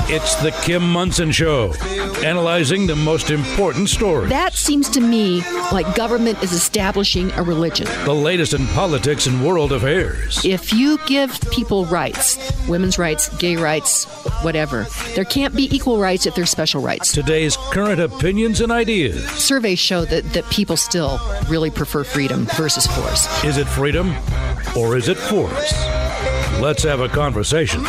It's the Kim Monson Show, analyzing the most important stories. That seems to me like government is establishing a religion. The latest in politics and world affairs. If you give people rights, women's rights, gay rights, whatever, there can't be equal rights if there's special rights. Today's current opinions and ideas. Surveys show that people still really prefer freedom versus force. Is it freedom or is it force? Let's have a conversation.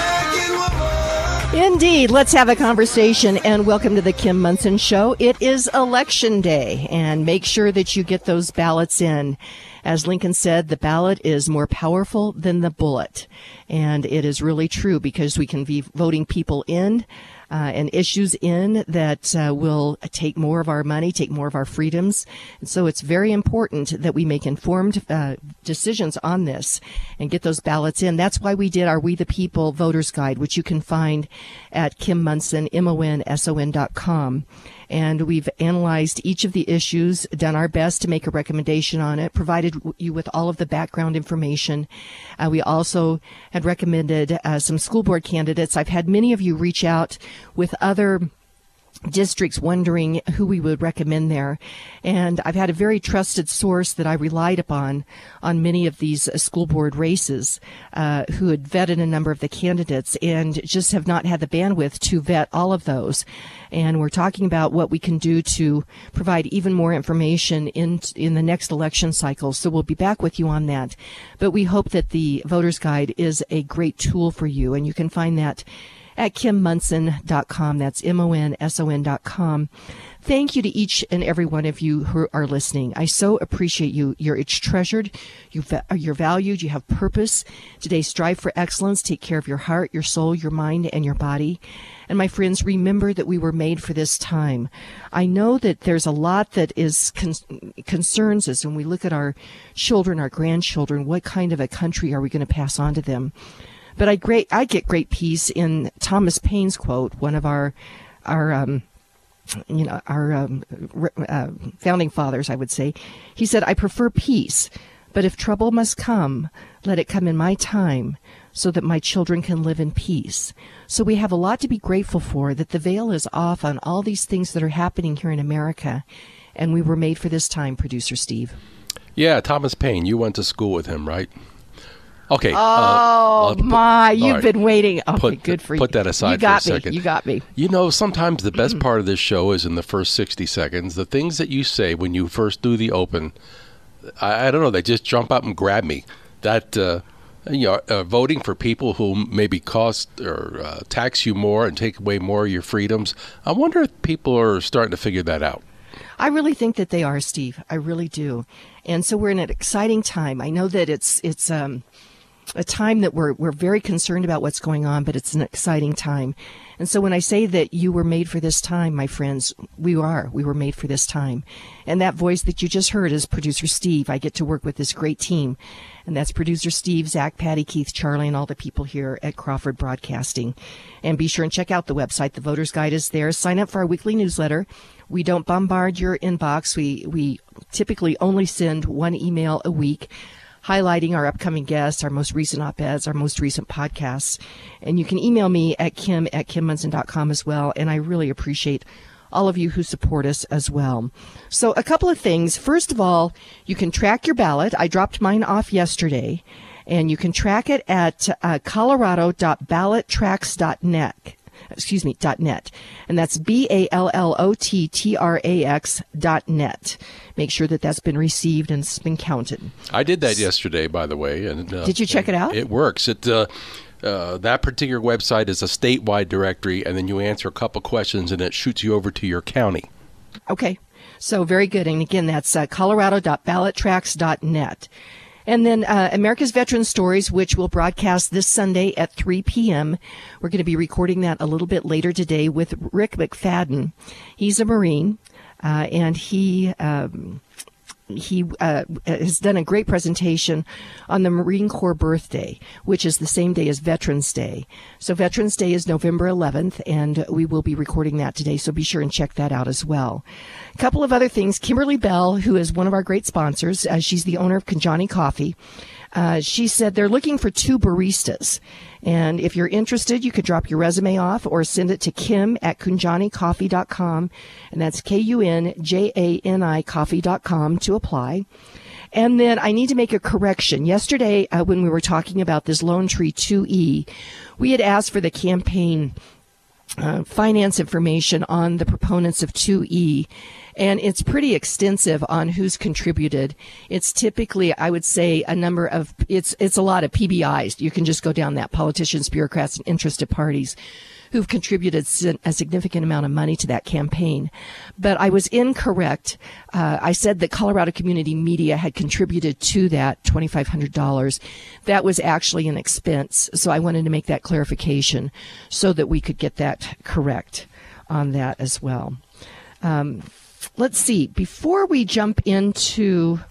Indeed. Let's have a conversation, and welcome to the Kim Monson Show. It is Election Day, and make sure that you get those ballots in. As Lincoln said, the ballot is more powerful than the bullet. And it is really true, because we can be voting people in and issues in that will take more of our money, take more of our freedoms. And so it's very important that we make informed decisions on this and get those ballots in. That's why we did our We the People Voters Guide, which you can find at Kim Monson, MONSON.com. And we've analyzed each of the issues, done our best to make a recommendation on it, provided you with all of the background information. We also had recommended some school board candidates. I've had many of you reach out with other districts wondering who we would recommend there. And I've had a very trusted source that I relied upon on many of these school board races who had vetted a number of the candidates and just have not had the bandwidth to vet all of those. And we're talking about what we can do to provide even more information in the next election cycle. So we'll be back with you on that. But we hope that the Voters Guide is a great tool for you, and you can find that at KimMonson.com. That's MONSON.com. Thank you to each and every one of you who are listening. I so appreciate you. You're each treasured. You're valued. You have purpose. Today, strive for excellence. Take care of your heart, your soul, your mind, and your body. And my friends, remember that we were made for this time. I know that there's a lot that is concerns us when we look at our children, our grandchildren. What kind of a country are we going to pass on to them? But I get great peace in Thomas Paine's quote, one of our founding fathers, I would say. He said, "I prefer peace, but if trouble must come, let it come in my time, so that my children can live in peace." So we have a lot to be grateful for, that the veil is off on all these things that are happening here in America, and we were made for this time, Producer Steve. Yeah, Thomas Paine, you went to school with him, right? Okay. You've been waiting. Okay, good for you. Put that aside for a second. You got me. You know, sometimes the best part of this show is in the first 60 seconds. The things that you say when you first do the open, I don't know, they just jump up and grab me. That, voting for people who maybe cost or tax you more and take away more of your freedoms, I wonder if people are starting to figure that out. I really think that they are, Steve. I really do. And so we're in an exciting time. I know that it's a time that we're very concerned about what's going on, but it's an exciting time. And so when I say that you were made for this time, my friends, we were made for this time. And that voice that you just heard is Producer Steve. I get to work with this great team. And that's Producer Steve, Zach, Patty, Keith, Charlie, and all the people here at Crawford Broadcasting. And be sure and check out the website. The Voters Guide is there. Sign up for our weekly newsletter. We don't bombard your inbox. We typically only send one email a week, highlighting our upcoming guests, our most recent op-eds, our most recent podcasts. And you can email me at kim@kimmonson.com as well. And I really appreciate all of you who support us as well. So a couple of things. First of all, you can track your ballot. I dropped mine off yesterday. And you can track it at colorado.ballottrax.net. .net. And that's BALLOTTRAX.net. Make sure that that's been received and it's been counted. I did that yesterday, by the way. And did you check it out? It works. That particular website is a statewide directory, and then you answer a couple questions, and it shoots you over to your county. Okay. So very good. And again, that's colorado.ballottrax.net. And then America's Veteran Stories, which will broadcast this Sunday at 3 p.m. We're going to be recording that a little bit later today with Rick McFadden. He's a Marine, and he has done a great presentation on the Marine Corps birthday, which is the same day as Veterans Day. So Veterans Day is November 11th, and we will be recording that today, so be sure and check that out as well. A couple of other things. Kimberly Bell, who is one of our great sponsors, she's the owner of Kanjani Coffee. She said they're looking for 2 baristas. And if you're interested, you could drop your resume off or send it to kim@kunjanicoffee.com. And that's KUNJANI coffee.com to apply. And then I need to make a correction. Yesterday, when we were talking about this Lone Tree 2E, we had asked for the campaign finance information on the proponents of 2E, and it's pretty extensive on who's contributed. It's typically, I would say, it's a lot of PBIs. You can just go down that, politicians, bureaucrats, and interested parties who've contributed a significant amount of money to that campaign. But I was incorrect. I said that Colorado Community Media had contributed to that $2,500. That was actually an expense. So I wanted to make that clarification so that we could get that correct on that as well. Let's see. Before we jump into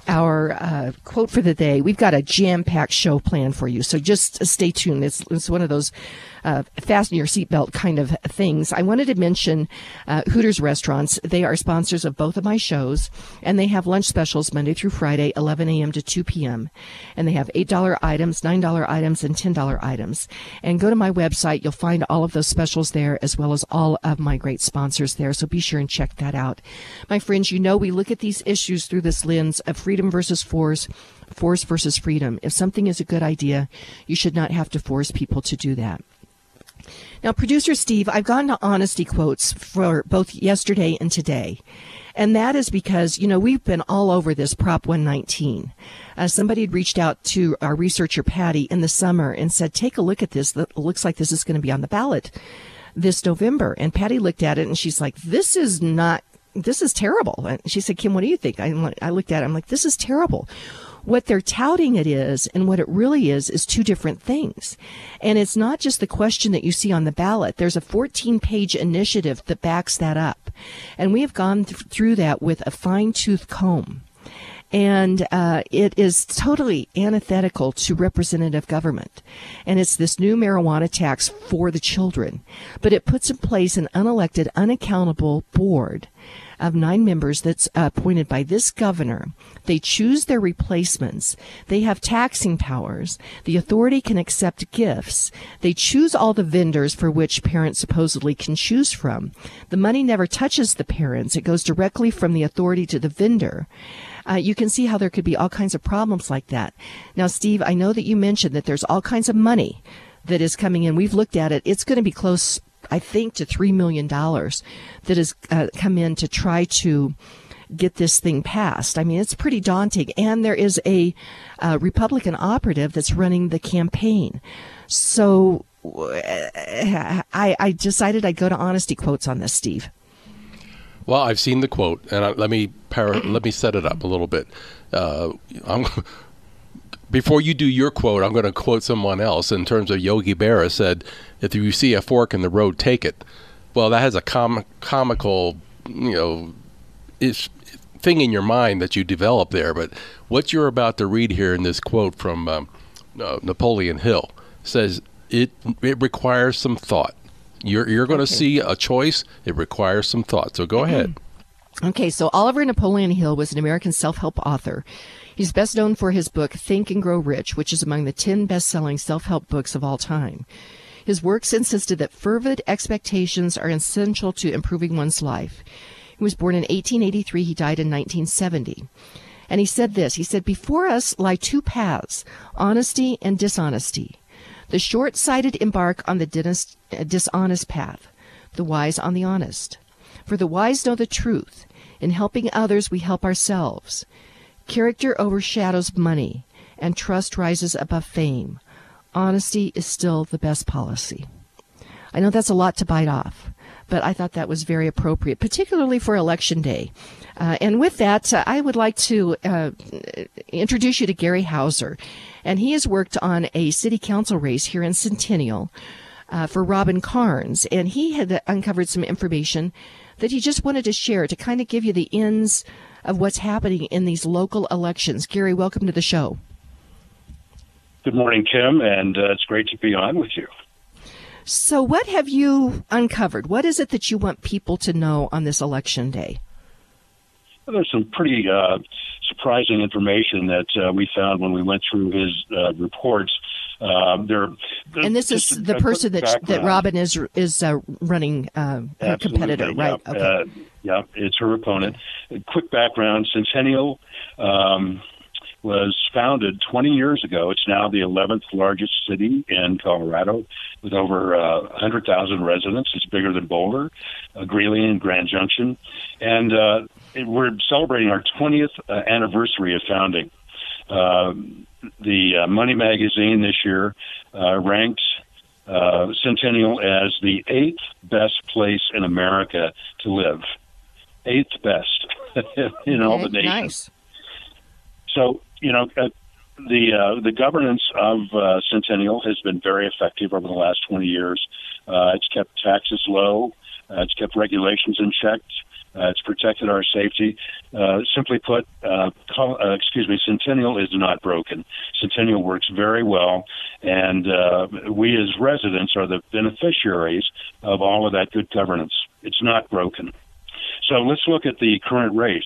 our quote for the day, we've got a jam-packed show planned for you. So just stay tuned. It's one of those fasten your seatbelt kind of things. I wanted to mention Hooters Restaurants. They are sponsors of both of my shows, and they have lunch specials Monday through Friday, 11 a.m. to 2 p.m. And they have $8 items, $9 items, and $10 items. And go to my website. You'll find all of those specials there, as well as all of my great sponsors there. So be sure and check that out. My friends, you know we look at these issues through this lens of freedom versus force versus freedom. If something is a good idea, you should not have to force people to do that. Now, Producer Steve, I've gone to honesty quotes for both yesterday and today. And that is because, we've been all over this Prop 119. Somebody had reached out to our researcher, Patty, in the summer and said, take a look at this. It looks like this is going to be on the ballot this November. And Patty looked at it and she's like, this is terrible. And she said, Kim, what do you think? I looked at it. I'm like, this is terrible. What they're touting it is, and what it really is 2 different things. And it's not just the question that you see on the ballot. There's a 14-page initiative that backs that up. And we have gone through that with a fine-tooth comb. And it is totally antithetical to representative government. And it's this new marijuana tax for the children. But it puts in place an unelected, unaccountable board of 9 members that's appointed by this governor. They choose their replacements. They have taxing powers. The authority can accept gifts. They choose all the vendors for which parents supposedly can choose from. The money never touches the parents. It goes directly from the authority to the vendor. You can see how there could be all kinds of problems like that. Now, Steve, I know that you mentioned that there's all kinds of money that is coming in. We've looked at it. It's going to be close, I think, to $3 million that has come in to try to get this thing passed. I mean, it's pretty daunting. And there is a Republican operative that's running the campaign. So I decided I'd go to honesty quotes on this, Steve. Well, I've seen the quote, and let me set it up a little bit. Before you do your quote, I'm going to quote someone else in terms of Yogi Berra said, if you see a fork in the road, take it. Well, that has a comical, thing in your mind that you develop there. But what you're about to read here in this quote from Napoleon Hill says it requires some thought. You're going to see a choice. It requires some thought. So go ahead. Okay, so Oliver Napoleon Hill was an American self-help author. He's best known for his book, Think and Grow Rich, which is among the 10 best-selling self-help books of all time. His works insisted that fervid expectations are essential to improving one's life. He was born in 1883. He died in 1970. And he said this. He said, before us lie 2 paths, honesty and dishonesty. The short-sighted embark on the dishonest path, the wise on the honest. For the wise know the truth. In helping others, we help ourselves. Character overshadows money, and trust rises above fame. Honesty is still the best policy. I know that's a lot to bite off, but I thought that was very appropriate, particularly for Election Day. And with that, I would like to introduce you to Gary Hauser. And he has worked on a city council race here in Centennial for Robin Carnes. And he had uncovered some information that he just wanted to share to kind of give you the ins of what's happening in these local elections. Gary, welcome to the show. Good morning, Kim, and it's great to be on with you. So what have you uncovered? What is it that you want people to know on this election day? there's some pretty surprising information that we found when we went through his reports. And this is the person that Robin is running a competitor, right? Yeah. Okay. Yeah, it's her opponent. A quick background: Centennial was founded 20 years ago. It's now the 11th largest city in Colorado, with over 100,000 residents. It's bigger than Boulder, Greeley, and Grand Junction, and we're celebrating our 20th anniversary of founding. The Money Magazine this year ranked Centennial as the 8th best place in America to live. 8th best in all the nation. Nice. So, the governance of Centennial has been very effective over the last 20 years. It's kept taxes low. It's kept regulations in check. It's protected our safety. Simply put, Centennial is not broken. Centennial works very well, and we as residents are the beneficiaries of all of that good governance. It's not broken. So let's look at the current race.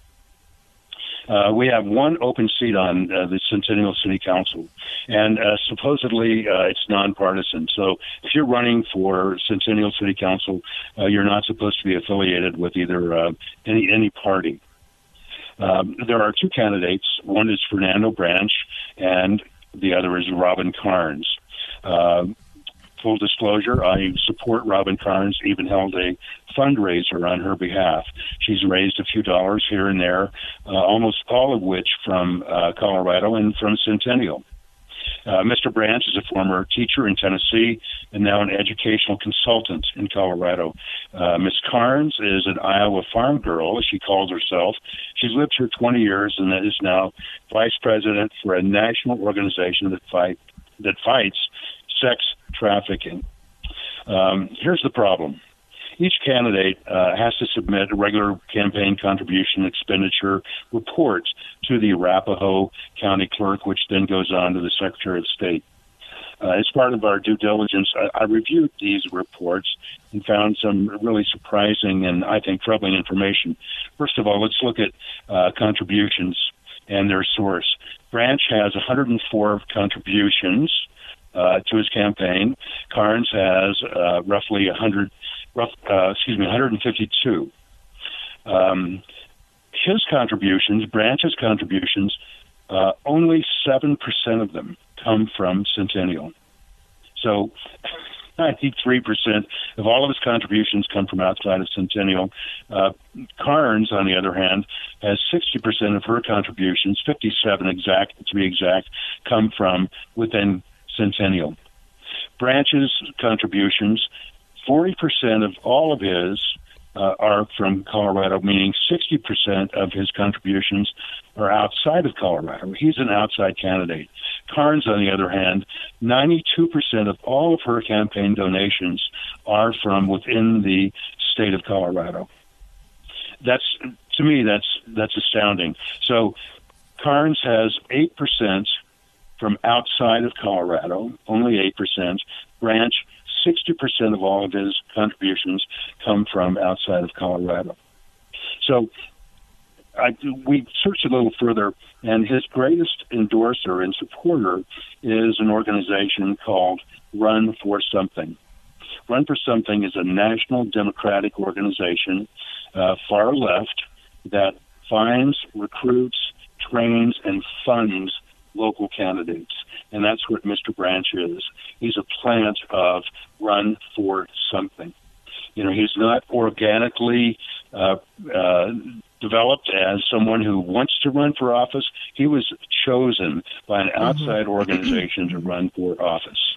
We have one open seat on the Centennial City Council, and supposedly it's nonpartisan. So if you're running for Centennial City Council, you're not supposed to be affiliated with either any party. There are two candidates. One is Fernando Branch, and the other is Robin Carnes. Full disclosure, I support Robin Carnes, even held a fundraiser on her behalf. She's raised a few dollars here and there, almost all of which from Colorado and from Centennial. Mr. Branch is a former teacher in Tennessee and now an educational consultant in Colorado. Ms. Carnes is an Iowa farm girl, as she calls herself. She's lived here 20 years and is now vice president for a national organization that fights sex trafficking. Here's the problem. Each candidate has to submit a regular campaign contribution expenditure report to the Arapahoe County Clerk, which then goes on to the Secretary of State. As part of our due diligence, I reviewed these reports and found some really surprising and, I think, troubling information. First of all, let's look at contributions and their source. Branch has 104 contributions to his campaign. Carnes has roughly 152. His contributions, Branch's contributions, only 7% of them come from Centennial. So 93% of all of his contributions come from outside of Centennial. Carnes, on the other hand, has 60% of her contributions, 57 to be exact, come from within Centennial. Branch's contributions, 40% of all of his are from Colorado, meaning 60% of his contributions are outside of Colorado. He's an outside candidate. Carnes, on the other hand, 92% of all of her campaign donations are from within the state of Colorado. To me, that's astounding. So Carnes has 8% from outside of Colorado, only 8%. Branch, 60% of all of his contributions come from outside of Colorado. So we searched a little further, and his greatest endorser and supporter is an organization called Run for Something. Run for Something is a national democratic organization, far left, that finds, recruits, trains, and funds local candidates. And that's what Mr. Branch is. He's a plant of Run for Something. He's not organically developed as someone who wants to run for office. He was chosen by an outside organization to run for office.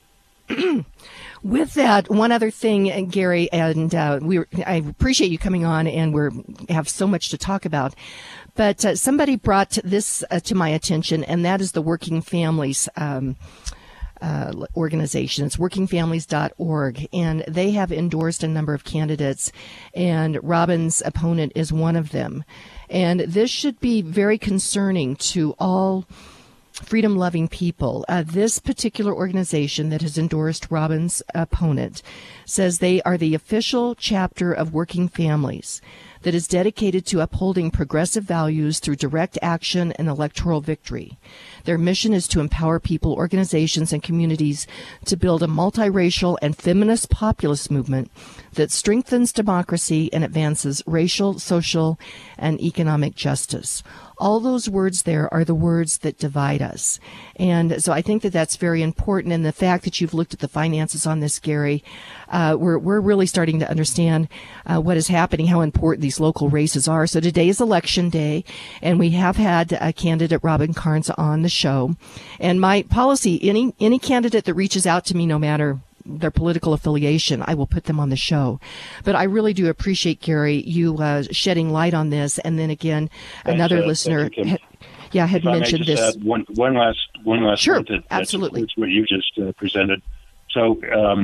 With that, one other thing, Gary, and I appreciate you coming on, and we have so much to talk about. But somebody brought this to my attention, and that is the Working Families organization. It's workingfamilies.org, and they have endorsed a number of candidates, and Robin's opponent is one of them. And this should be very concerning to all freedom-loving people. This particular organization that has endorsed Robin's opponent says they are the official chapter of Working Families. that is dedicated to upholding progressive values through direct action and electoral victory. Their mission is to empower people, organizations, and communities to build a multiracial and feminist populist movement that strengthens democracy and advances racial, social, and economic justice. All those words there are the words that divide us. And so I think that that's very important. And the fact that you've looked at the finances on this, Gary, we're really starting to understand what is happening, how important these local races are. So today is Election Day, and we have had candidate Robin Carnes on the show. And my policy, any candidate that reaches out to me, no matter their political affiliation, I will put them on the show. But I really do appreciate, Gary, you shedding light on this. And then again, another listener had mentioned this. One last sure, point absolutely. That's what you just presented. So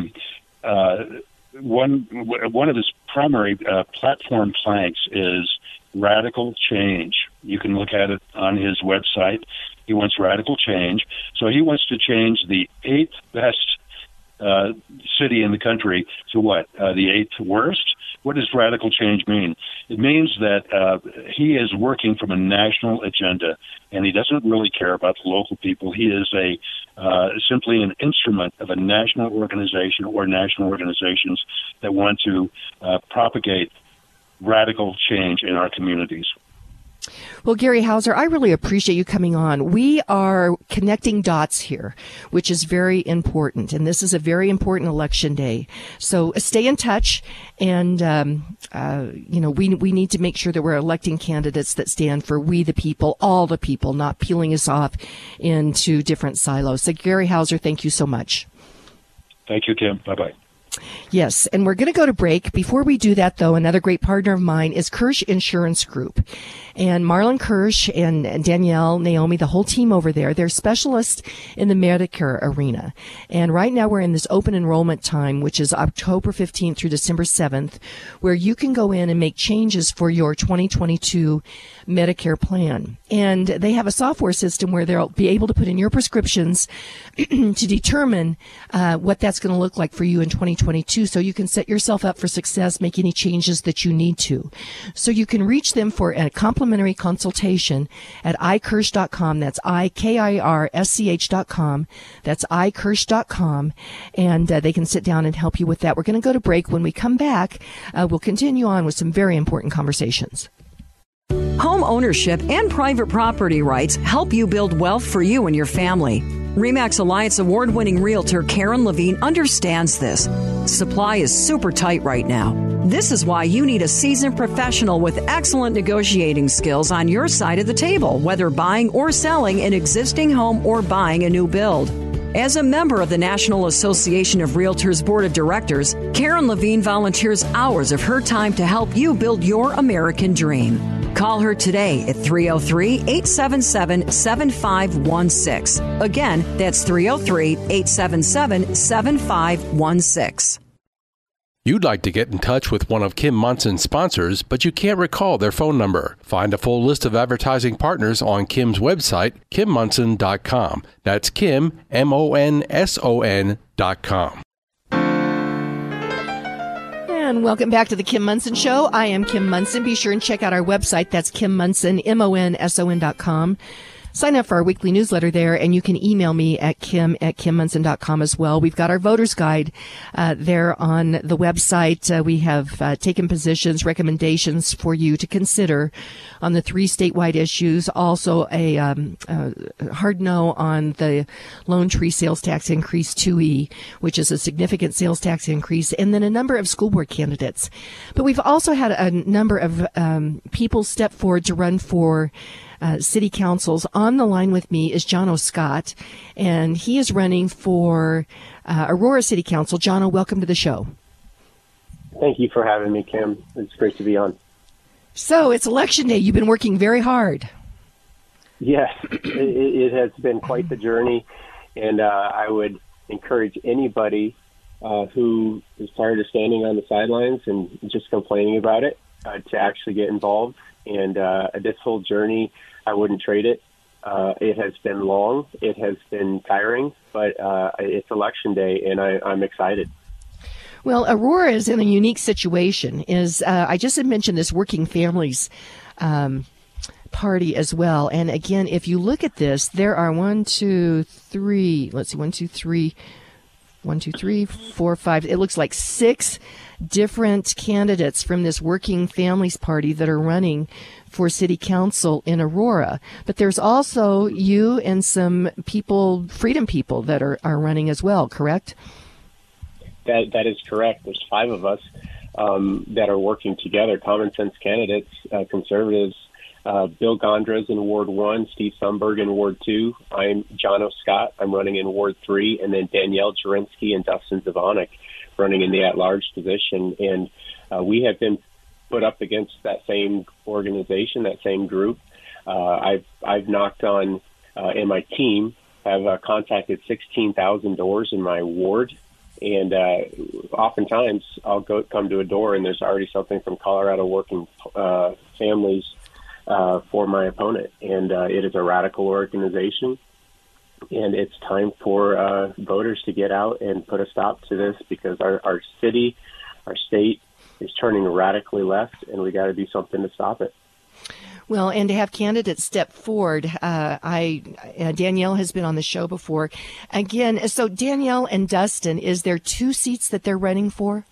one of his primary platform planks is radical change. You can look at it on his website. He wants radical change. So he wants to change the 8th best city in the country to what? The 8th worst? What does radical change mean? It means that he is working from a national agenda, and he doesn't really care about the local people. He is simply an instrument of a national organization or national organizations that want to propagate radical change in our communities. Well, Gary Hauser, I really appreciate you coming on. We are connecting dots here, which is very important. And this is a very important election day. So stay in touch. And, we need to make sure that we're electing candidates that stand for we the people, all the people, not peeling us off into different silos. So, Gary Hauser, thank you so much. Thank you, Kim. Bye-bye. Yes, and we're going to go to break. Before we do that, though, another great partner of mine is Kirsch Insurance Group. And Marlon Kirsch and Danielle, Naomi, the whole team over there, they're specialists in the Medicare arena. And right now we're in this open enrollment time, which is October 15th through December 7th, where you can go in and make changes for your 2022 Medicare plan. And they have a software system where they'll be able to put in your prescriptions to determine what that's going to look like for you in 2022, so you can set yourself up for success, make any changes that you need to. So you can reach them for a complimentary consultation at ikirsch.com. That's ikirsch.com. That's ikirsch.com. And they can sit down and help you with that. We're going to go to break. When we come back, we'll continue on with some very important conversations. Home ownership and private property rights help you build wealth for you and your family. RE/MAX Alliance award-winning realtor Karen Levine understands this. Supply is super tight right now. This is why you need a seasoned professional with excellent negotiating skills on your side of the table, whether buying or selling an existing home or buying a new build. As a member of the National Association of Realtors Board of Directors, Karen Levine volunteers hours of her time to help you build your American dream. Call her today at 303-877-7516. Again, that's 303-877-7516. You'd like to get in touch with one of Kim Munson's sponsors, but you can't recall their phone number. Find a full list of advertising partners on Kim's website, KimMunson.com. That's Kim, MONSON.com. And welcome back to the Kim Monson Show. I am Kim Monson. Be sure and check out our website. That's Kim Monson, MONSON.com. Sign up for our weekly newsletter there, and you can email me at kim@kimmunson.com as well. We've got our voter's guide there on the website. We have taken positions, recommendations for you to consider on the 3 statewide issues. Also a hard no on the Lone Tree sales tax increase 2E, which is a significant sales tax increase, and then a number of school board candidates. But we've also had a number of people step forward to run for city councils. On the line with me is John O'Scott, and he is running for Aurora City Council. John, welcome to the show. Thank you for having me, Kim. It's great to be on. So it's Election Day. You've been working very hard. Yes, it has been quite the journey, and I would encourage anybody who is tired of standing on the sidelines and just complaining about it to actually get involved. And this whole journey, I wouldn't trade it. It has been long. It has been tiring, but it's Election Day, and I'm excited. Well, Aurora is in a unique situation. I just had mentioned this working families party as well. And again, if you look at this, there are 1, 2, 3, 4, 5. It looks like 6 different candidates from this working families party that are running for city council in Aurora. But there's also you and some people, freedom people, that are running as well, correct? That is correct. There's 5 of us that are working together, common sense candidates, conservatives. Bill Gondras in Ward 1, Steve Sundberg in Ward 2. I'm John O'Scott. I'm running in Ward 3, and then Danielle Jurinsky and Dustin Zvonek running in the at-large position. And we have been put up against that same organization, that same group. I've knocked on, and my team have contacted 16,000 doors in my ward. And oftentimes I'll come to a door and there's already something from Colorado Working Families for my opponent. And it is a radical organization. And it's time for voters to get out and put a stop to this, because our city, our state is turning radically left, and we got to do something to stop it. Well, and to have candidates step forward, Danielle has been on the show before. Again, so Danielle and Dustin, is there 2 seats that they're running for?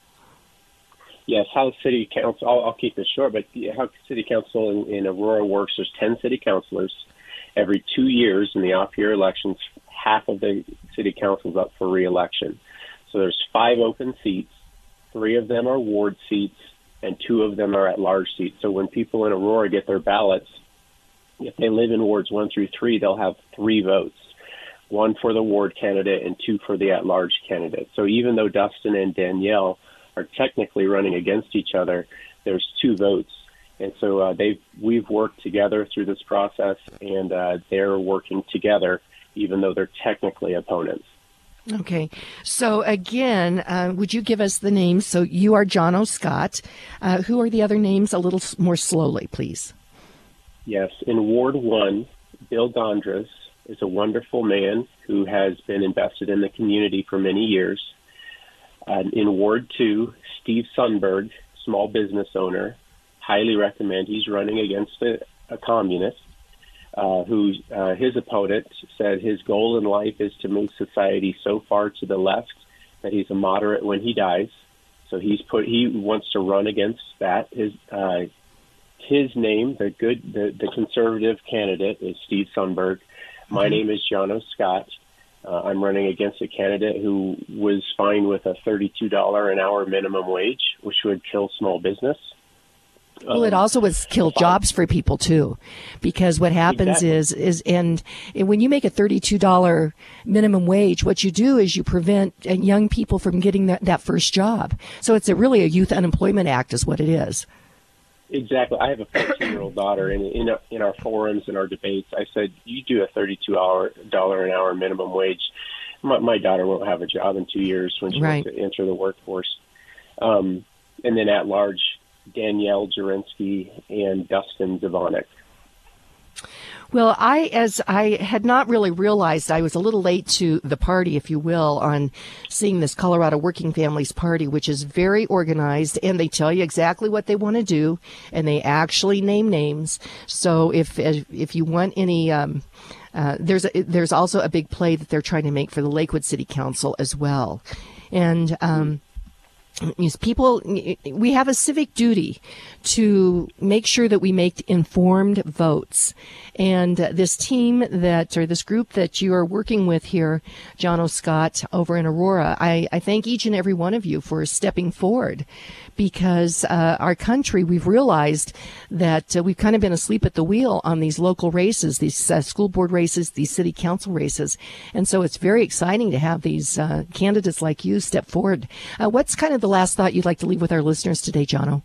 Yes, how city council, I'll keep this short, but how city council in Aurora works, there's 10 city councilors. Every 2 years in the off-year elections, half of the city council's up for re-election. So there's 5 open seats. 3 of them are ward seats, and 2 of them are at-large seats. So when people in Aurora get their ballots, if they live in wards 1 through 3, they'll have 3 votes, 1 for the ward candidate and 2 for the at-large candidate. So even though Dustin and Danielle are technically running against each other, there's 2 votes. And so we've worked together through this process, and they're working together, even though they're technically opponents. Okay. So again, would you give us the names? So you are John O'Scott. Who are the other names? A little more slowly, please. Yes. In Ward 1, Bill Gondras is a wonderful man who has been invested in the community for many years. In Ward 2, Steve Sundberg, small business owner, highly recommend. He's running against a communist. His opponent said his goal in life is to move society so far to the left that he's a moderate when he dies. So he wants to run against that. His name, the conservative candidate, is Steve Sundberg. My name is John O'Scott. I'm running against a candidate who was fine with a $32 an hour minimum wage, which would kill small business. Well, it also would kill jobs for people too, because what happens is when you make a $32 minimum wage, what you do is you prevent young people from getting that first job. So it's really a youth unemployment act is what it is. Exactly. I have a 14-year-old daughter, and in our forums and our debates, I said, you do a $32 an hour minimum wage. My daughter won't have a job in 2 years when she wants to enter the workforce. And then at large, Danielle Jurinsky and Dustin Zvonek. Well, as I had not really realized, I was a little late to the party, if you will, on seeing this Colorado Working Families Party, which is very organized, and they tell you exactly what they want to do, and they actually name names. So if you want any, there's also a big play that they're trying to make for the Lakewood City Council as well, and people, we have a civic duty to make sure that we make informed votes. And this group that you are working with here, John O'Scott, over in Aurora, I thank each and every one of you for stepping forward, because our country, we've realized that we've kind of been asleep at the wheel on these local races, these school board races, these city council races. And so it's very exciting to have these candidates like you step forward. What's kind of the last thought you'd like to leave with our listeners today, Jono?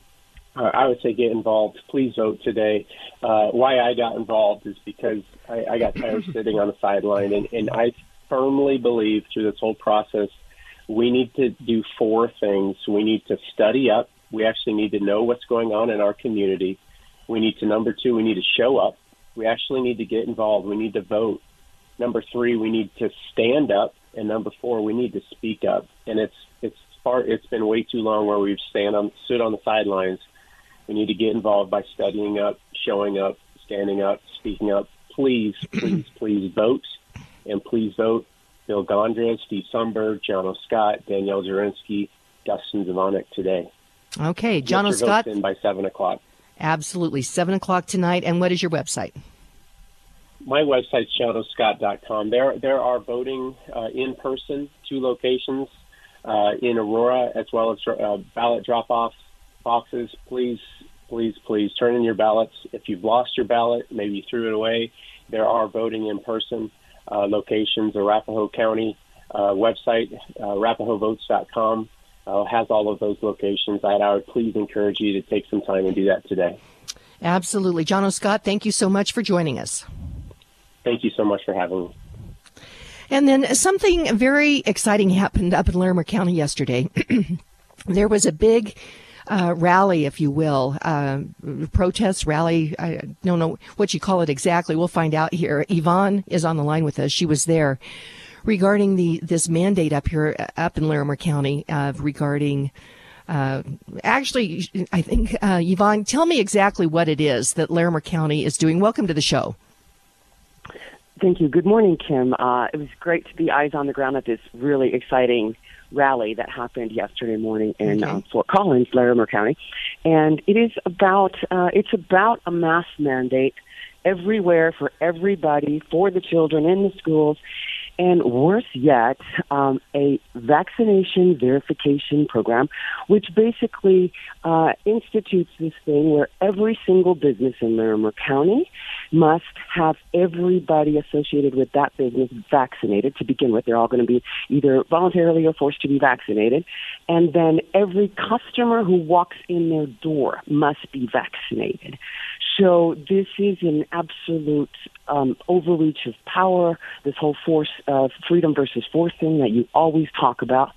I would say get involved. Please vote today. Why I got involved is because I got tired of sitting on the sideline, and I firmly believe through this whole process, we need to do 4 things. We need to study up. We actually need to know what's going on in our community. We need to, number 2, we need to show up. We actually need to get involved. We need to vote. Number 3, we need to stand up. And number 4, we need to speak up. And it's It's been way too long where we've stood on the sidelines. We need to get involved by studying up, showing up, standing up, speaking up. Please, please, please vote. And please vote Bill Gondra, Steve Sundberg, John O'Scott, Danielle Zurinsky, Dustin Zvonek today. Okay, John Get your O'Scott. votes in by 7 o'clock. Absolutely, 7 o'clock tonight. And what is your website? My website's JohnO'Scott.com. There are voting in person, 2 locations in Aurora, as well as ballot drop-off boxes. Please, please, please turn in your ballots. If you've lost your ballot, maybe you threw it away, there are voting in person locations. The Arapahoe County website, arapahoevotes.com, has all of those locations. I would please encourage you to take some time and do that today. Absolutely. John O'Scott, thank you so much for joining us. Thank you so much for having me. And then something very exciting happened up in Larimer County yesterday. There was a big rally, if you will, protest rally. I don't know what you call it exactly. We'll find out here. Yvonne is on the line with us. She was there regarding this mandate up in Larimer County regarding. Actually, I think, Yvonne, tell me exactly what it is that Larimer County is doing. Welcome to the show. Thank you. Good morning, Kim. It was great to be eyes on the ground at this really exciting rally that happened yesterday morning in Fort Collins, Larimer County. And it is about a mass mandate everywhere for everybody, for the children in the schools. And worse yet, a vaccination verification program, which basically institutes this thing where every single business in Larimer County must have everybody associated with that business vaccinated to begin with. They're all going to be either voluntarily or forced to be vaccinated. And then every customer who walks in their door must be vaccinated. So this is an absolute overreach of power, this whole freedom versus force thing that you always talk about.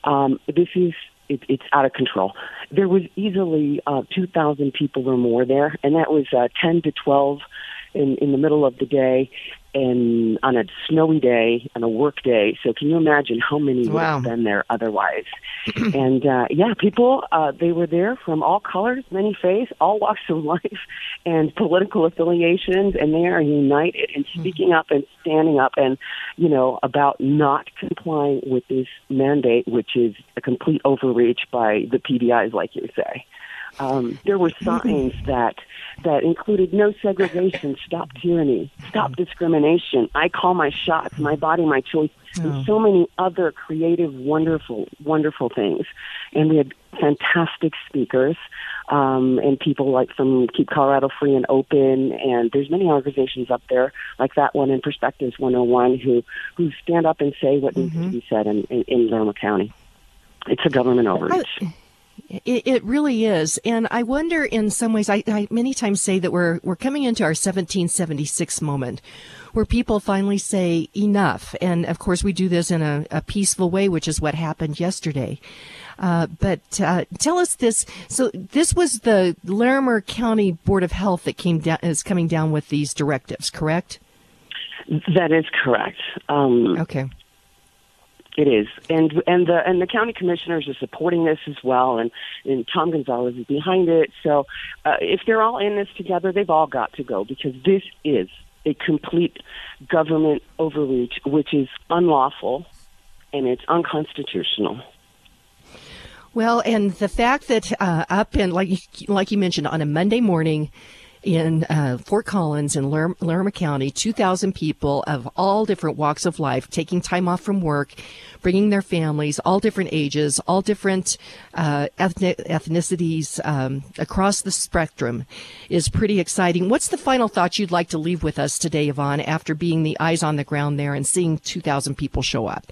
It's out of control. There was easily 2,000 people or more there, and that was 10 to 12 in the middle of the day and on a snowy day, on a work day. So can you imagine how many would have been there otherwise? And people, they were there from all colors, many faiths, all walks of life and political affiliations, and they are united in speaking up and standing up and, about not complying with this mandate, which is a complete overreach by the PBIs, like you say. There were signs that included no segregation, stop tyranny, stop discrimination, I call my shots, my body, my choice, and so many other creative, wonderful, wonderful things. And we had fantastic speakers and people like from Keep Colorado Free and Open, and there's many organizations up there like that one in Perspectives 101 who stand up and say what needs to be said in Larimer County. It's a government overreach. It really is. And I wonder in some ways, I many times say that we're coming into our 1776 moment where people finally say enough. And of course, we do this in a peaceful way, which is what happened yesterday. But tell us this. So this was the Larimer County Board of Health that is coming down with these directives, correct? That is correct. Okay. It is, and the county commissioners are supporting this as well, and Tom Gonzalez is behind it. So if they're all in this together, they've all got to go, because this is a complete government overreach, which is unlawful and it's unconstitutional. Well, and the fact that up in like you mentioned on a Monday morning in Fort Collins in Larimer County, 2,000 people of all different walks of life taking time off from work, bringing their families, all different ages, all different ethnicities across the spectrum is pretty exciting. What's the final thought you'd like to leave with us today, Yvonne, after being the eyes on the ground there and seeing 2,000 people show up?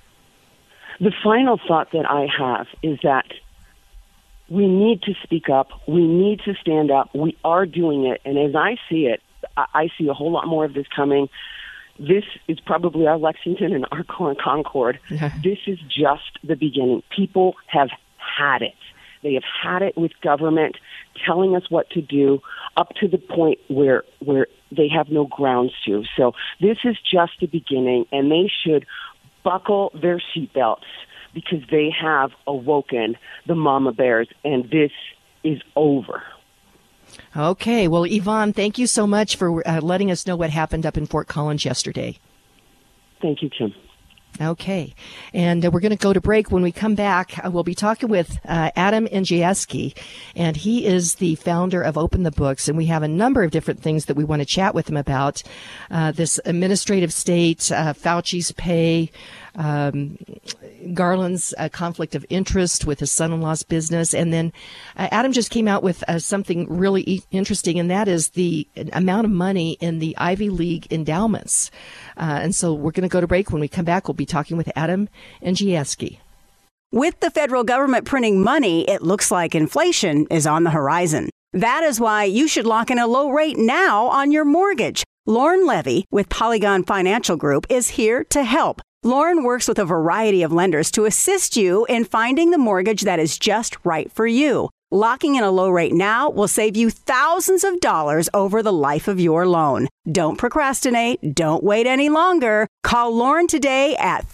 The final thought that I have is that we need to speak up. We need to stand up. We are doing it. And as I see it, I see a whole lot more of this coming. This is probably our Lexington and our Concord. This is just the beginning. People have had it. They have had it with government telling us what to do up to the point where they have no grounds to. So this is just the beginning, and they should buckle their seatbelts, because they have awoken the mama bears, and this is over. Okay. Well, Yvonne, thank you so much for letting us know what happened up in Fort Collins yesterday. Thank you, Kim. Okay. And we're going to go to break. When we come back, we'll be talking with Adam Andrzejewski, and he is the founder of Open the Books. And we have a number of different things that we want to chat with him about. This administrative state, Fauci's pay, Garland's conflict of interest with his son-in-law's business. And then Adam just came out with something really interesting, and that is the amount of money in the Ivy League endowments. And so we're going to go to break. When we come back, we'll be talking with Adam Andrzejewski. With the federal government printing money, it looks like inflation is on the horizon. That is why you should lock in a low rate now on your mortgage. Lauren Levy with Polygon Financial Group is here to help. Lauren works with a variety of lenders to assist you in finding the mortgage that is just right for you. Locking in a low rate now will save you thousands of dollars over the life of your loan. Don't procrastinate. Don't wait any longer. Call Lauren today at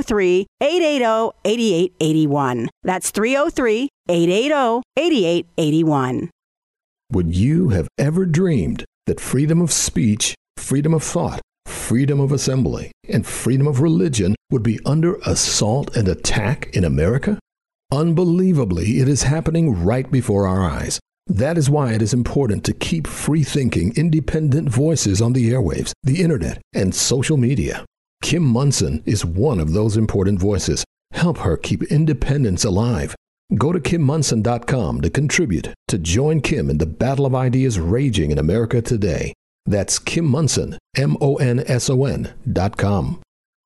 303-880-8881. That's 303-880-8881. Would you have ever dreamed that freedom of speech, freedom of thought, freedom of assembly, and freedom of religion would be under assault and attack in America? Unbelievably, it is happening right before our eyes. That is why it is important to keep free-thinking, independent voices on the airwaves, the internet, and social media. Kim Monson is one of those important voices. Help her keep independence alive. Go to KimMonson.com to contribute, to join Kim in the battle of ideas raging in America today. That's Kim Monson, MONSON.com.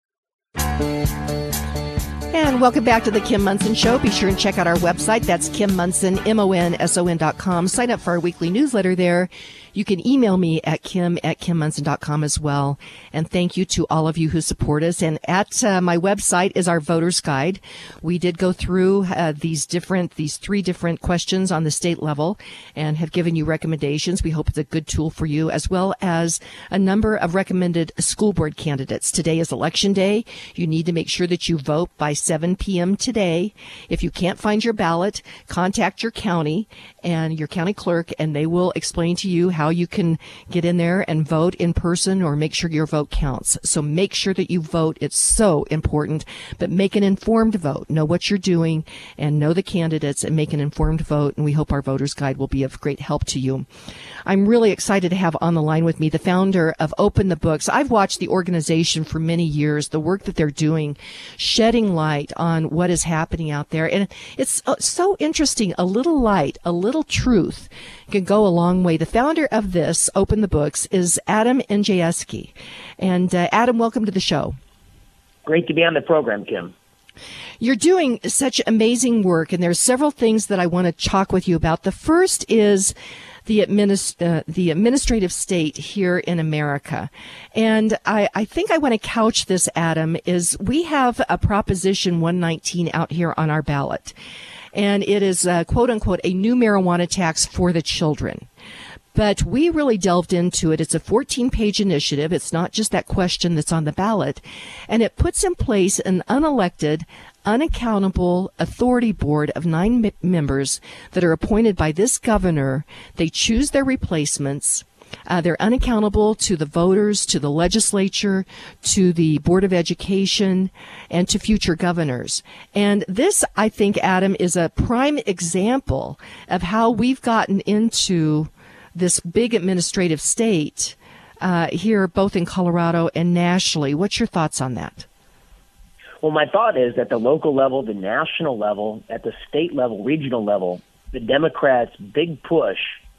And welcome back to the Kim Monson Show. Be sure and check out our website. That's Kim Monson, MONSON.com. Sign up for our weekly newsletter there. You can email me at kim@kimmonson.com as well. And thank you to all of you who support us. And at my website is our voter's guide. We did go through these three different questions on the state level and have given you recommendations. We hope it's a good tool for you, as well as a number of recommended school board candidates. Today is election day. You need to make sure that you vote by 7 p.m. today. If you can't find your ballot, contact your county and your county clerk, and they will explain to you how you can get in there and vote in person or make sure your vote counts. So make sure that you vote. It's so important, but make an informed vote. Know what you're doing and know the candidates and make an informed vote. And we hope our voter's guide will be of great help to you. I'm really excited to have on the line with me the founder of Open the Books. I've watched the organization for many years, the work that they're doing, shedding light on what is happening out there. And it's so interesting. A little light, a little truth can go a long way. The founder of this, Open the Books, is Adam Andrzejewski. And Adam, welcome to the show. Great to be on the program, Kim. You're doing such amazing work, and there's several things that I want to talk with you about. The first is the administrative state here in America. And I think I want to couch this, Adam, is we have a Proposition 119 out here on our ballot. And it is, quote unquote, a new marijuana tax for the children. But we really delved into it. It's a 14-page initiative. It's not just that question that's on the ballot. And it puts in place an unelected, unaccountable authority board of 9 members that are appointed by this governor. They choose their replacements. They're unaccountable to the voters, to the legislature, to the Board of Education, and to future governors. And this, I think, Adam, is a prime example of how we've gotten into this big administrative state here, both in Colorado and nationally. What's your thoughts on that? Well, my thought is at the local level, the national level, at the state level, regional level, the Democrats' big push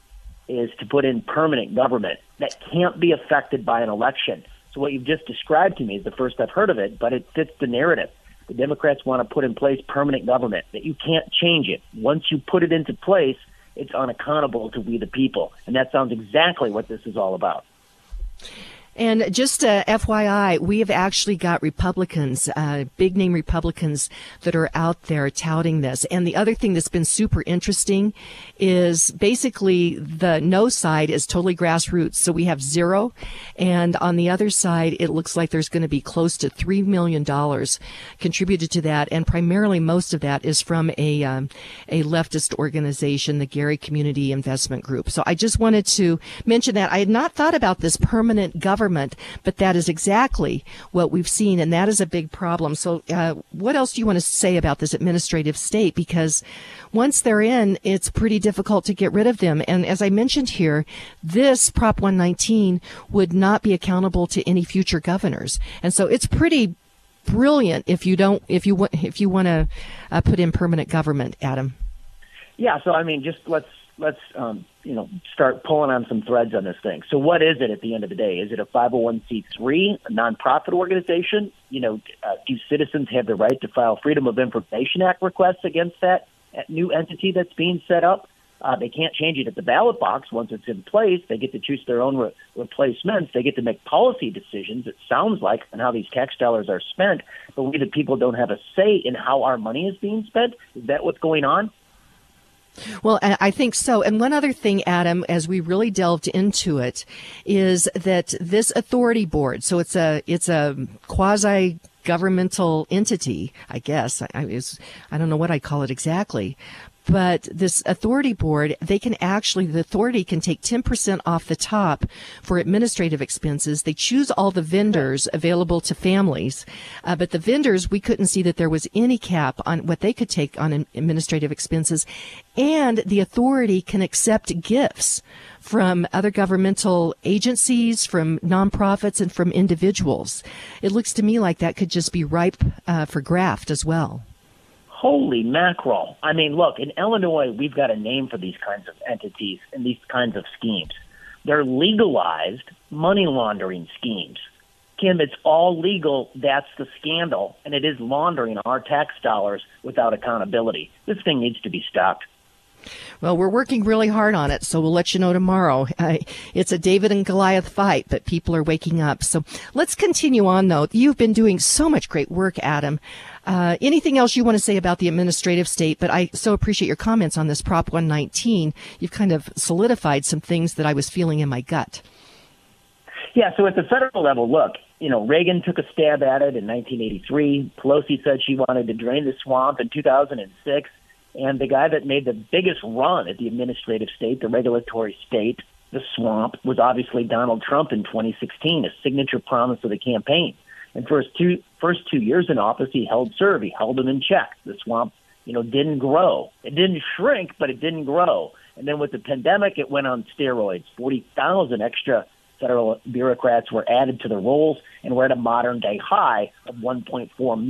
is to put in permanent government that can't be affected by an election. So what you've just described to me is the first I've heard of it, but it fits the narrative. The Democrats want to put in place permanent government, that you can't change it. Once you put it into place, it's unaccountable to we the people. And that sounds exactly what this is all about. And just FYI, we have actually got Republicans, big name Republicans that are out there touting this. And the other thing that's been super interesting is basically the no side is totally grassroots. So we have zero. And on the other side, it looks like there's going to be close to $3 million contributed to that. And primarily most of that is from a leftist organization, the Gary Community Investment Group. So I just wanted to mention that. I had not thought about this permanent government, but that is exactly what we've seen, and that is a big problem. So what else do you want to say about this administrative state? Because once they're in, it's pretty difficult to get rid of them. And as I mentioned here, this Prop 119 would not be accountable to any future governors. And so it's pretty brilliant if you want to put in permanent government, Adam. Yeah, so I mean, just let's start pulling on some threads on this thing. So what is it at the end of the day? Is it a 501c3, a nonprofit organization? Do citizens have the right to file Freedom of Information Act requests against that new entity that's being set up? They can't change it at the ballot box. Once it's in place, they get to choose their own replacements. They get to make policy decisions, it sounds like, on how these tax dollars are spent. But we, the people, don't have a say in how our money is being spent. Is that what's going on? Well, I think so. And one other thing, Adam, as we really delved into it, is that this authority board, so it's a quasi governmental entity, I guess. I don't know what I call it exactly. But this authority board, the authority can take 10% off the top for administrative expenses. They choose all the vendors available to families. But the vendors, we couldn't see that there was any cap on what they could take on administrative expenses. And the authority can accept gifts from other governmental agencies, from nonprofits, and from individuals. It looks to me like that could just be ripe for graft as well. Holy mackerel. I mean, look, in Illinois, we've got a name for these kinds of entities and these kinds of schemes. They're legalized money laundering schemes. Kim, it's all legal. That's the scandal. And it is laundering our tax dollars without accountability. This thing needs to be stopped. Well, we're working really hard on it, so we'll let you know tomorrow. It's a David and Goliath fight, but people are waking up. So let's continue on, though. You've been doing so much great work, Adam. Anything else you want to say about the administrative state? But I so appreciate your comments on this Prop 119. You've kind of solidified some things that I was feeling in my gut. Yeah, so at the federal level, look, Reagan took a stab at it in 1983. Pelosi said she wanted to drain the swamp in 2006. And the guy that made the biggest run at the administrative state, the regulatory state, the swamp, was obviously Donald Trump in 2016, a signature promise of the campaign. And for his first 2 years in office, he held serve. He held them in check. The swamp, didn't grow. It didn't shrink, but it didn't grow. And then with the pandemic, it went on steroids. 40,000 extra federal bureaucrats were added to the rolls, and we're at a modern-day high of 1.4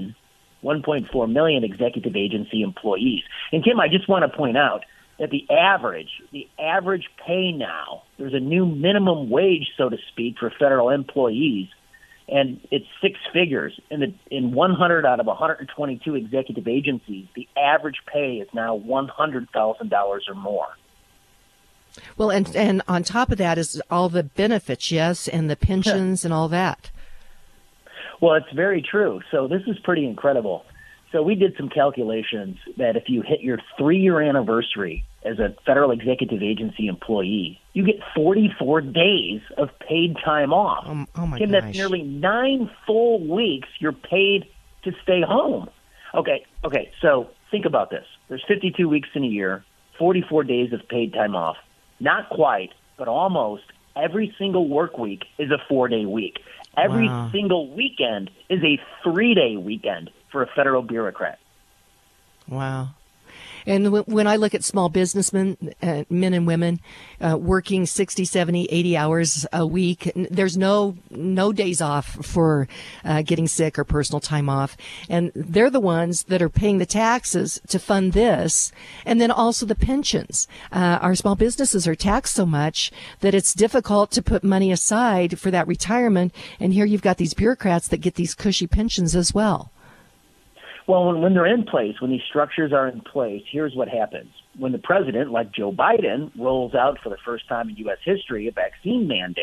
million executive agency employees. And Kim, I just want to point out that the average pay now, there's a new minimum wage, so to speak, for federal employees, and it's six figures. In 100 out of 122 executive agencies, the average pay is now $100,000 or more. Well, and on top of that is all the benefits, yes, and the pensions and all that. Well, it's very true. So this is pretty incredible. So we did some calculations that if you hit your 3-year anniversary as a federal executive agency employee, you get 44 days of paid time off. Oh my Kim, gosh. that's nearly 9 full weeks you're paid to stay home. Okay, so think about this. There's 52 weeks in a year, 44 days of paid time off. Not quite, but almost every single work week is a 4-day week. Every single weekend is a 3-day weekend for a federal bureaucrat. Wow. And when I look at small businessmen, men and women, working 60, 70, 80 hours a week, there's no days off for getting sick or personal time off. And they're the ones that are paying the taxes to fund this, and then also the pensions. Our small businesses are taxed so much that it's difficult to put money aside for that retirement. And here you've got these bureaucrats that get these cushy pensions as well. Well, when they're in place, when these structures are in place, here's what happens. When the president, like Joe Biden, rolls out for the first time in U.S. history a vaccine mandate,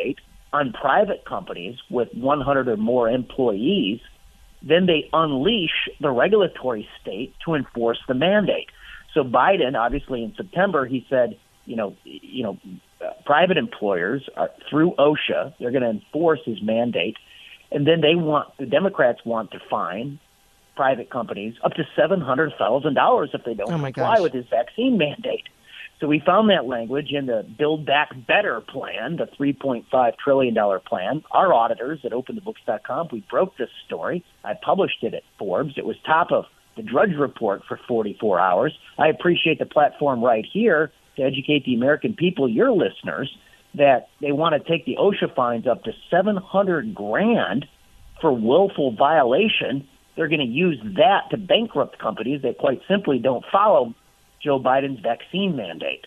on private companies with 100 or more employees, then they unleash the regulatory state to enforce the mandate. So Biden, obviously in September, he said, private employers are, through OSHA, they're going to enforce his mandate. And then the Democrats want to fine private companies up to $700,000 if they don't comply with his vaccine mandate. So we found that language in the Build Back Better plan, the $3.5 trillion plan. Our auditors at openthebooks.com, we broke this story. I published it at Forbes. It was top of the Drudge Report for 44 hours. I appreciate the platform right here to educate the American people, your listeners, that they want to take the OSHA fines up to $700,000 for willful violation. They're going to use that to bankrupt companies that quite simply don't follow Joe Biden's vaccine mandate.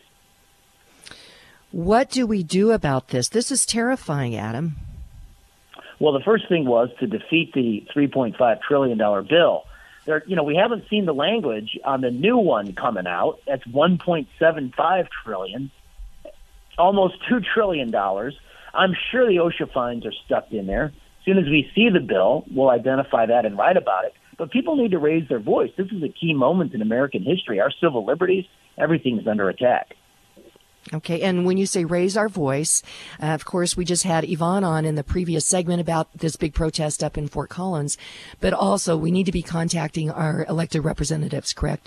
What do we do about this? This is terrifying, Adam. Well, the first thing was to defeat the $3.5 trillion bill. We haven't seen the language on the new one coming out. That's $1.75 trillion, almost $2 trillion. I'm sure the OSHA fines are stuck in there. As soon as we see the bill, we'll identify that and write about it. But people need to raise their voice. This is a key moment in American history. Our civil liberties, everything's under attack. Okay, and when you say raise our voice, of course, we just had Yvonne on in the previous segment about this big protest up in Fort Collins, but also we need to be contacting our elected representatives, correct?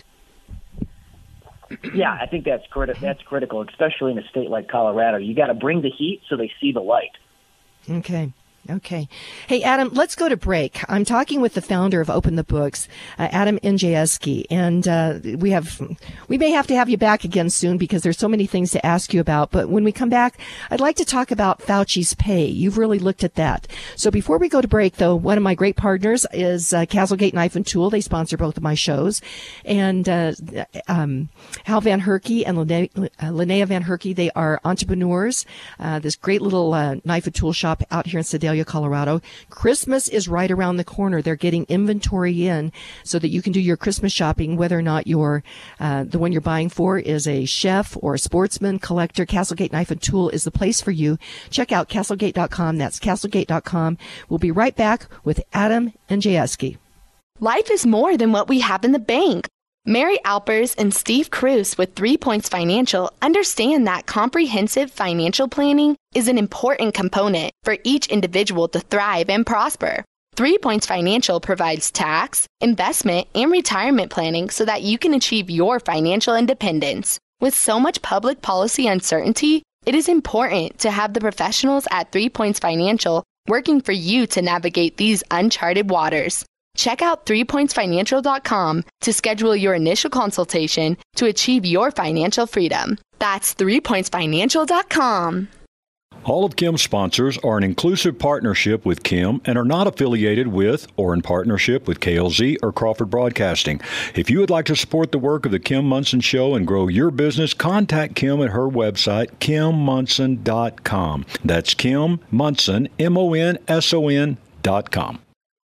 Yeah, I think that's critical, especially in a state like Colorado. You got to bring the heat so they see the light. Okay. Hey, Adam, let's go to break. I'm talking with the founder of Open the Books, Adam Andrzejewski, and we may have to have you back again soon because there's so many things to ask you about. But when we come back, I'd like to talk about Fauci's pay. You've really looked at that. So before we go to break, though, one of my great partners is Castlegate Knife and Tool. They sponsor both of my shows. And Hal Van Herky and Linnea Van Herky, they are entrepreneurs. This great little knife and tool shop out here in Sedalia, Colorado. Christmas is right around the corner. They're getting inventory in so that you can do your Christmas shopping, whether or not the one you're buying for is a chef or a sportsman, collector. Castlegate Knife and Tool is the place for you. Check out castlegate.com. That's castlegate.com. We'll be right back with Adam Andrzejewski. Life is more than what we have in the bank. Mary Alpers and Steve Cruz with 3 Points Financial understand that comprehensive financial planning is an important component for each individual to thrive and prosper. 3 Points Financial provides tax, investment, and retirement planning so that you can achieve your financial independence. With so much public policy uncertainty, it is important to have the professionals at 3 Points Financial working for you to navigate these uncharted waters. Check out 3pointsfinancial.com to schedule your initial consultation to achieve your financial freedom. That's 3pointsfinancial.com. All of Kim's sponsors are an inclusive partnership with Kim and are not affiliated with or in partnership with KLZ or Crawford Broadcasting. If you would like to support the work of the Kim Monson Show and grow your business, contact Kim at her website, kimmonson.com. That's Kim Monson, MONSON.com.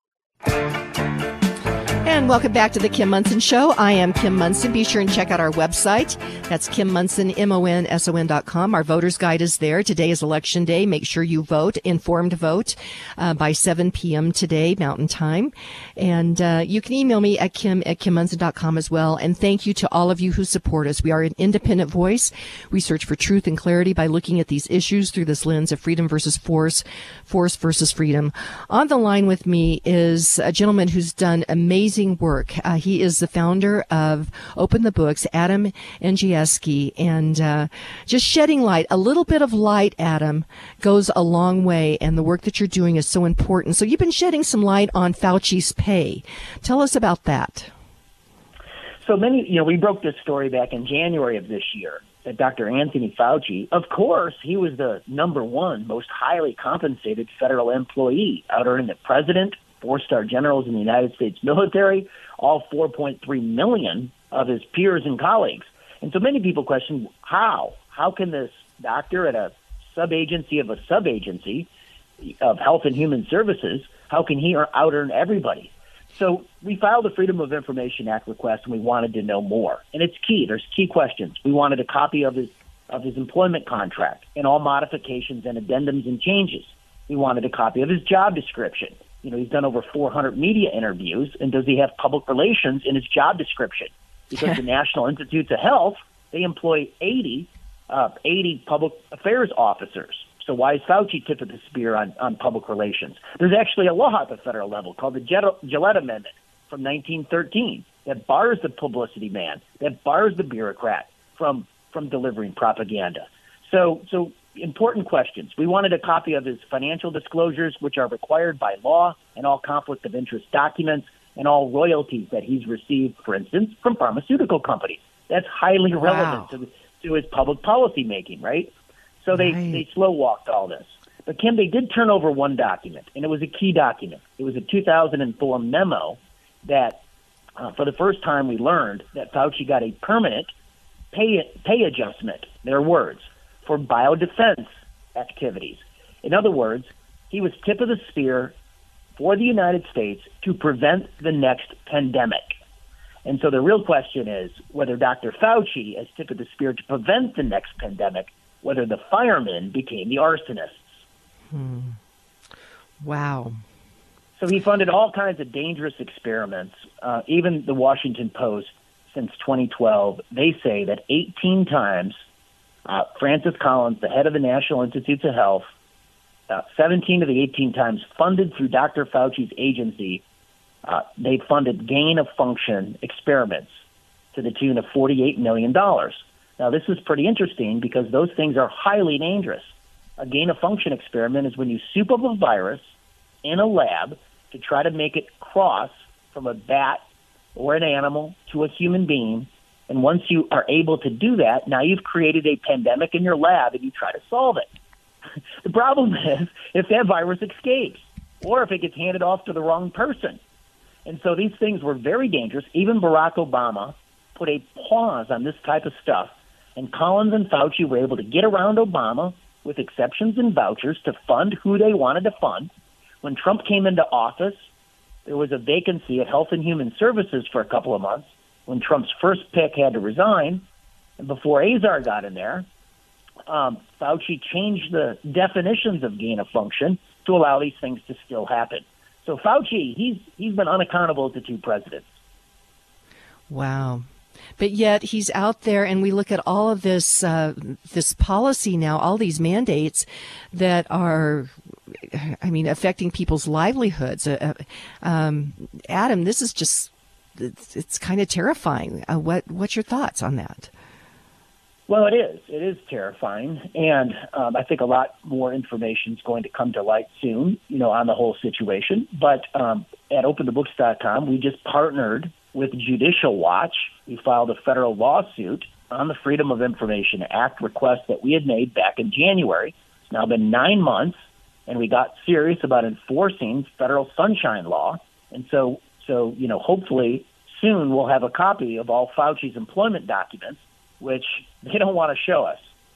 And welcome back to the Kim Monson Show. I am Kim Monson. Be sure and check out our website. That's Kim Monson, MONSON.com. Our voter's guide is there. Today is Election Day. Make sure you vote, informed vote, by 7 p.m. today, Mountain Time. And you can email me at kim@kimmonson.com as well. And thank you to all of you who support us. We are an independent voice. We search for truth and clarity by looking at these issues through this lens of freedom versus force, force versus freedom. On the line with me is a gentleman who's done amazing work. He is the founder of Open the Books, Adam Andrzejewski, and just shedding light. A little bit of light, Adam, goes a long way, and the work that you're doing is so important. So you've been shedding some light on Fauci's pay. Tell us about that. So we broke this story back in January of this year that Dr. Anthony Fauci, of course, he was the number one most highly compensated federal employee, out earning the president, 4-star generals in the United States military, all 4.3 million of his peers and colleagues. And so many people question, how can this doctor at a sub-agency of a sub-agency of Health and Human Services, how can he out-earn everybody? So we filed a Freedom of Information Act request, and we wanted to know more. And it's key. There's key questions. We wanted a copy of his employment contract and all modifications and addendums and changes. We wanted a copy of his job description. He's done over 400 media interviews, and does he have public relations in his job description? Because the National Institutes of Health, they employ 80 public affairs officers. So why is Fauci tip of the spear on public relations? There's actually a law at the federal level called the Gillette Amendment from 1913 that bars the publicity man, that bars the bureaucrat from delivering propaganda. So important questions. We wanted a copy of his financial disclosures, which are required by law, and all conflict of interest documents, and all royalties that he's received, for instance, from pharmaceutical companies. That's highly relevant to his public policy making, right? So they slow-walked all this. But, Kim, they did turn over one document, and it was a key document. It was a 2004 memo that, for the first time, we learned that Fauci got a permanent pay adjustment, their words, for biodefense activities. In other words, he was tip of the spear for the United States to prevent the next pandemic. And so the real question is whether Dr. Fauci, as tip of the spear to prevent the next pandemic, whether the firemen became the arsonists. Wow. So he funded all kinds of dangerous experiments. Even the Washington Post, since 2012, they say that 18 times Francis Collins, the head of the National Institutes of Health, 17 of the 18 times funded through Dr. Fauci's agency, they funded gain-of-function experiments to the tune of $48 million. Now, this is pretty interesting because those things are highly dangerous. A gain-of-function experiment is when you soup up a virus in a lab to try to make it cross from a bat or an animal to a human being. And once you are able to do that, now you've created a pandemic in your lab and you try to solve it. The problem is if that virus escapes or if it gets handed off to the wrong person. And so these things were very dangerous. Even Barack Obama put a pause on this type of stuff. And Collins and Fauci were able to get around Obama with exceptions and vouchers to fund who they wanted to fund. When Trump came into office, there was a vacancy at Health and Human Services for a couple of months when Trump's first pick had to resign. And before Azar got in there, Fauci changed the definitions of gain of function to allow these things to still happen. So Fauci, he's been unaccountable to two presidents. Wow. But yet he's out there, and we look at all of this this policy now, all these mandates that are, affecting people's livelihoods. Adam, this is just, it's kind of terrifying. What's your thoughts on that? Well, it is. It is terrifying, and I think a lot more information is going to come to light soon, on the whole situation. But at OpenTheBooks.com, we just partnered with Judicial Watch. We filed a federal lawsuit on the Freedom of Information Act request that we had made back in January. It's now been 9 months, and we got serious about enforcing federal sunshine law. And so hopefully soon we'll have a copy of all Fauci's employment documents, which they don't want to show us.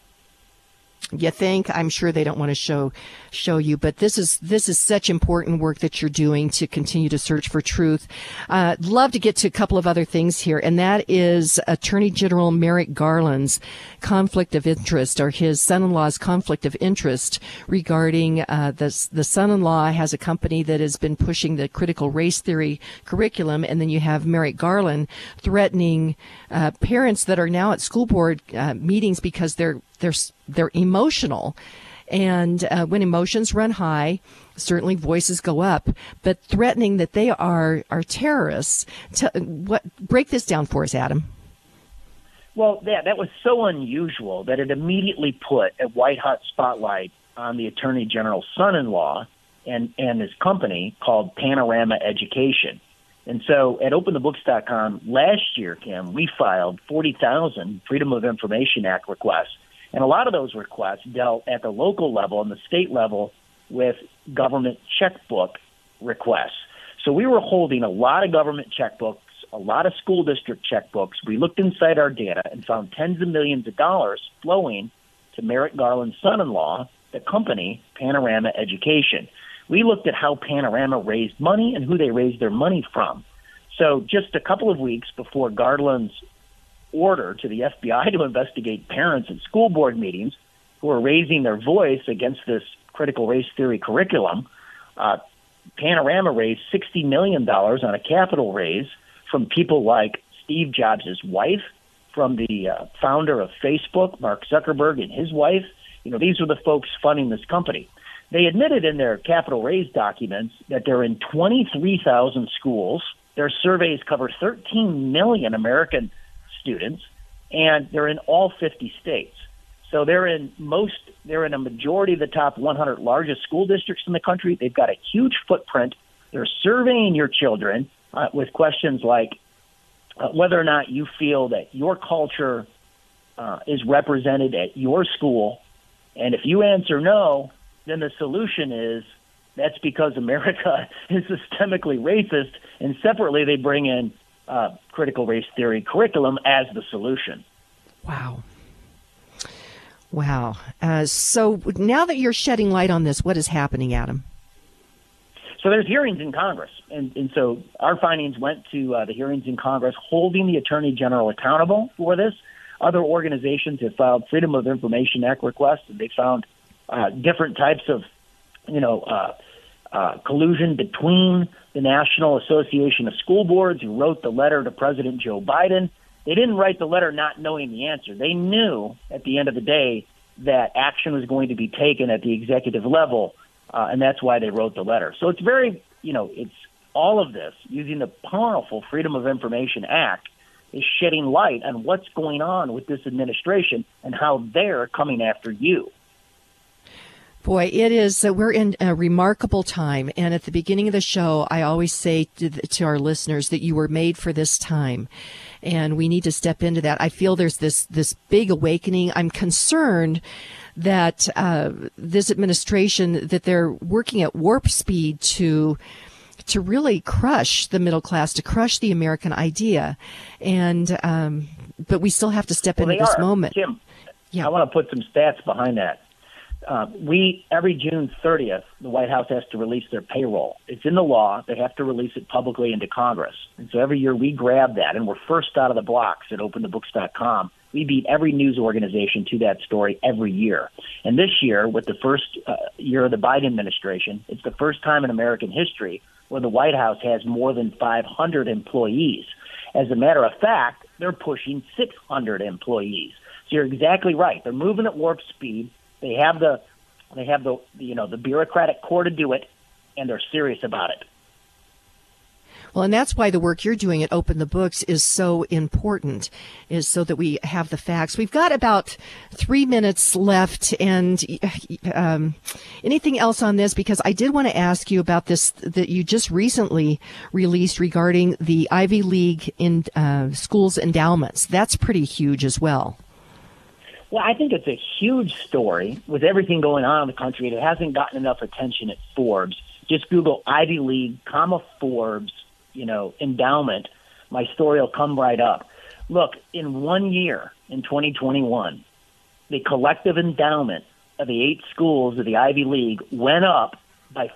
You think? I'm sure they don't want to show you, but this is such important work that you're doing to continue to search for truth. I'd love to get to a couple of other things here, and that is Attorney General Merrick Garland's conflict of interest, or his son-in-law's conflict of interest regarding the son-in-law has a company that has been pushing the critical race theory curriculum, and then you have Merrick Garland threatening parents that are now at school board meetings because they're emotional. And when emotions run high, certainly voices go up, but threatening that they are terrorists. Break this down for us, Adam. Well, that was so unusual that it immediately put a white-hot spotlight on the Attorney General's son-in-law and his company called Panorama Education. And so at OpenTheBooks.com last year, Kim, we filed 40,000 Freedom of Information Act requests. And a lot of those requests dealt at the local level and the state level with government checkbook requests. So we were holding a lot of government checkbooks, a lot of school district checkbooks. We looked inside our data and found tens of millions of dollars flowing to Merrick Garland's son-in-law, the company Panorama Education. We looked at how Panorama raised money and who they raised their money from. So just a couple of weeks before Garland's order to the FBI to investigate parents at school board meetings who are raising their voice against this critical race theory curriculum. Panorama raised $60 million on a capital raise from people like Steve Jobs' wife, from the founder of Facebook, Mark Zuckerberg, and his wife. These are the folks funding this company. They admitted in their capital raise documents that they're in 23,000 schools. Their surveys cover 13 million American students, and they're in all 50 states. So they're in a majority of the top 100 largest school districts in the country. They've got a huge footprint. They're surveying your children with questions like whether or not you feel that your culture is represented at your school. And if you answer no, then the solution is that's because America is systemically racist. And separately, they bring in critical race theory curriculum as the solution. Wow. So now that you're shedding light on this, what is happening, Adam? So there's hearings in Congress. And so our findings went to the hearings in Congress holding the Attorney General accountable for this. Other organizations have filed Freedom of Information Act requests, and they found different types of, collusion between the National Association of School Boards, who wrote the letter to President Joe Biden. They didn't write the letter not knowing the answer. They knew at the end of the day that action was going to be taken at the executive level, and that's why they wrote the letter. So it's very, it's all of this using the powerful Freedom of Information Act is shedding light on what's going on with this administration and how they're coming after you. Boy, it is. We're in a remarkable time. And at the beginning of the show, I always say to our listeners that you were made for this time. And we need to step into that. I feel there's this big awakening. I'm concerned that this administration, that they're working at warp speed to really crush the middle class, to crush the American idea. And but we still have to step into this moment. Kim, yeah. I want to put some stats behind that. Every June 30th, the White House has to release their payroll. It's in the law. They have to release it publicly into Congress. And so every year we grab that, and we're first out of the blocks at openthebooks.com. We beat every news organization to that story every year. And this year, with the first year of the Biden administration, it's the first time in American history where the White House has more than 500 employees. As a matter of fact, they're pushing 600 employees. So you're exactly right. They're moving at warp speed. They have the bureaucratic core to do it, and they're serious about it. Well, and that's why the work you're doing at Open the Books is so important, is so that we have the facts. We've got about 3 minutes left, and anything else on this? Because I did want to ask you about this that you just recently released regarding the Ivy League in schools endowments. That's pretty huge as well. Well, I think it's a huge story with everything going on in the country. It hasn't gotten enough attention at Forbes. Just Google Ivy League, Forbes, endowment. My story will come right up. Look, in 1 year, in 2021, the collective endowment of the 8 schools of the Ivy League went up by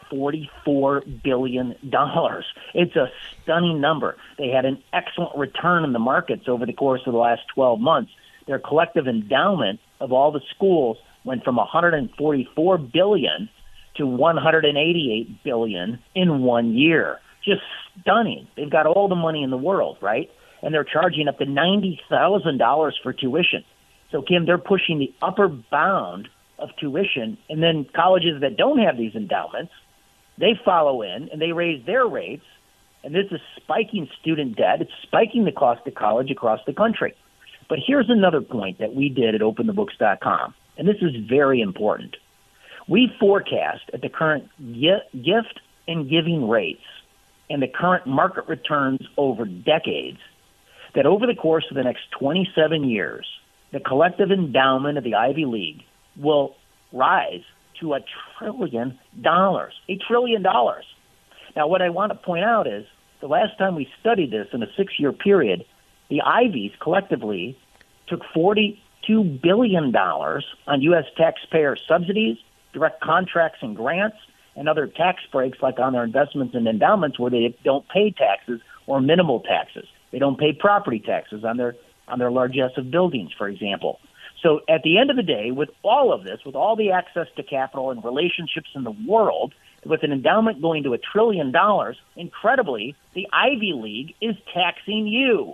$44 billion. It's a stunning number. They had an excellent return in the markets over the course of the last 12 months. Their collective endowment of all the schools went from $144 billion to $188 billion in 1 year. Just stunning. They've got all the money in the world, right? And they're charging up to $90,000 for tuition. So, Kim, they're pushing the upper bound of tuition. And then colleges that don't have these endowments, they follow in and they raise their rates. And this is spiking student debt. It's spiking the cost of college across the country. But here's another point that we did at openthebooks.com, and this is very important. We forecast at the current gift and giving rates and the current market returns over decades that over the course of the next 27 years, the collective endowment of the Ivy League will rise to $1 trillion. $1 trillion. Now, what I want to point out is the last time we studied this in a 6-year period, the Ivies collectively took $42 billion on U.S. taxpayer subsidies, direct contracts and grants, and other tax breaks like on their investments and endowments where they don't pay taxes or minimal taxes. They don't pay property taxes on their largesse of buildings, for example. So at the end of the day, with all of this, with all the access to capital and relationships in the world, with an endowment going to $1 trillion, incredibly, the Ivy League is taxing you.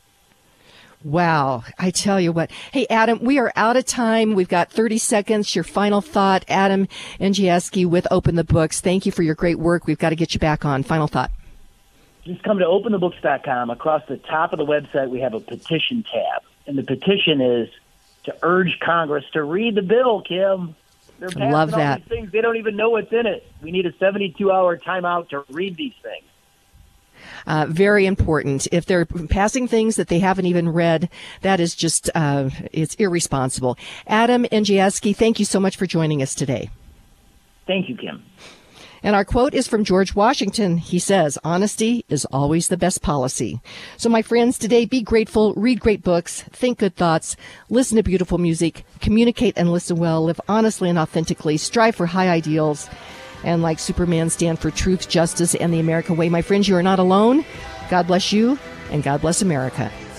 Wow. I tell you what. Hey, Adam, we are out of time. We've got 30 seconds. Your final thought, Adam Andrzejewski with Open the Books. Thank you for your great work. We've got to get you back on. Final thought. Just come to openthebooks.com. Across the top of the website, we have a petition tab. And the petition is to urge Congress to read the bill, Kim. They're passing Love that. all these things. They don't even know what's in it. We need a 72-hour timeout to read these things. Very important. If they're passing things that they haven't even read, that is just, it's irresponsible. Adam Andrzejewski, thank you so much for joining us today. Thank you, Kim. And our quote is from George Washington. He says, honesty is always the best policy. So my friends, today, be grateful, read great books, think good thoughts, listen to beautiful music, communicate and listen well, live honestly and authentically, strive for high ideals, and like Superman, stand for truth, justice, and the American way. My friends, you are not alone. God bless you, and God bless America.